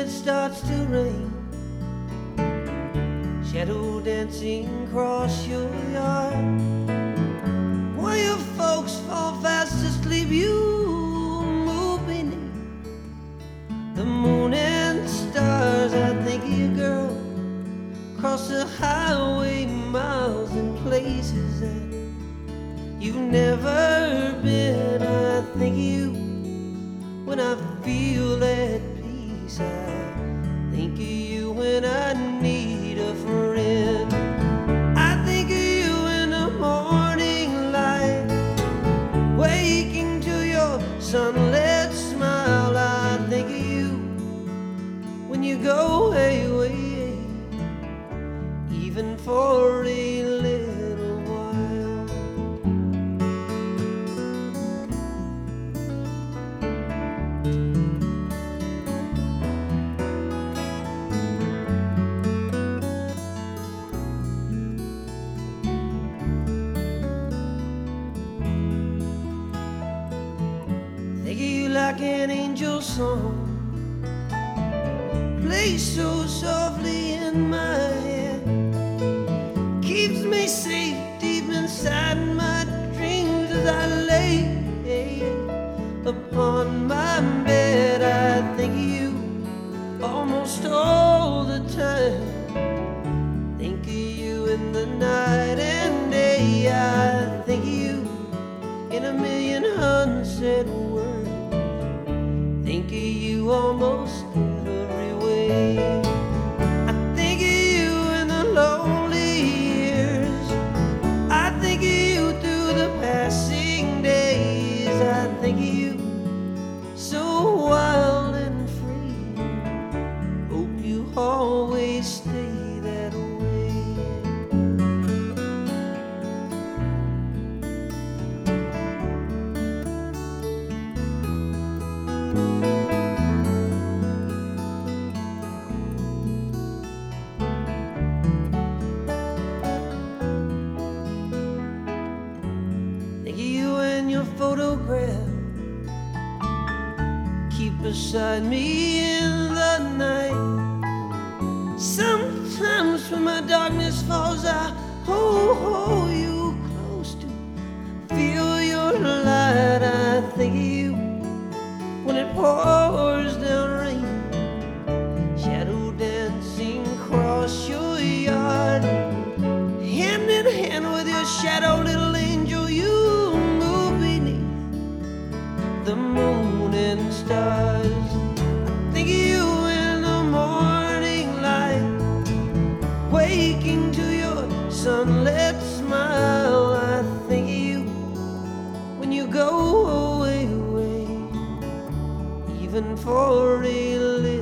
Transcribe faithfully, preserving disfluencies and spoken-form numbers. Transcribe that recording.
it starts to rain, shadow dancing across your yard. While your folks fall fast asleep, you move beneath the moon and stars. I think of you, girl, across the highway, miles and places that you've never been. I think of you when I feel at peace. I think of you when I need a friend. I think of you in the morning light, waking to your sunlit smile. I think of you when you go away, away, even for a little while. Think of you like an angel song, plays so softly in my head, keeps me safe deep inside my dreams as I lay upon my bed. I think of you almost all the time, think of you in the night and day. I think of you in a million unsaid words, think of you almost every way. I think of you in the lonely years, I think of you through the passing days. I think of you so wild and free, hope you always stay that way. Think of you and your photograph, keep beside me in the night. Sometimes when my darkness falls, I hold, hold you close to feel your light. I think of you when it pours down rain, shadow dancing across your yard. Hand in hand with your shadow, little angel, you move beneath the moon and stars. I think of you in the morning light, waking to your sunlit smile. I think of you when you go away, away, even for a little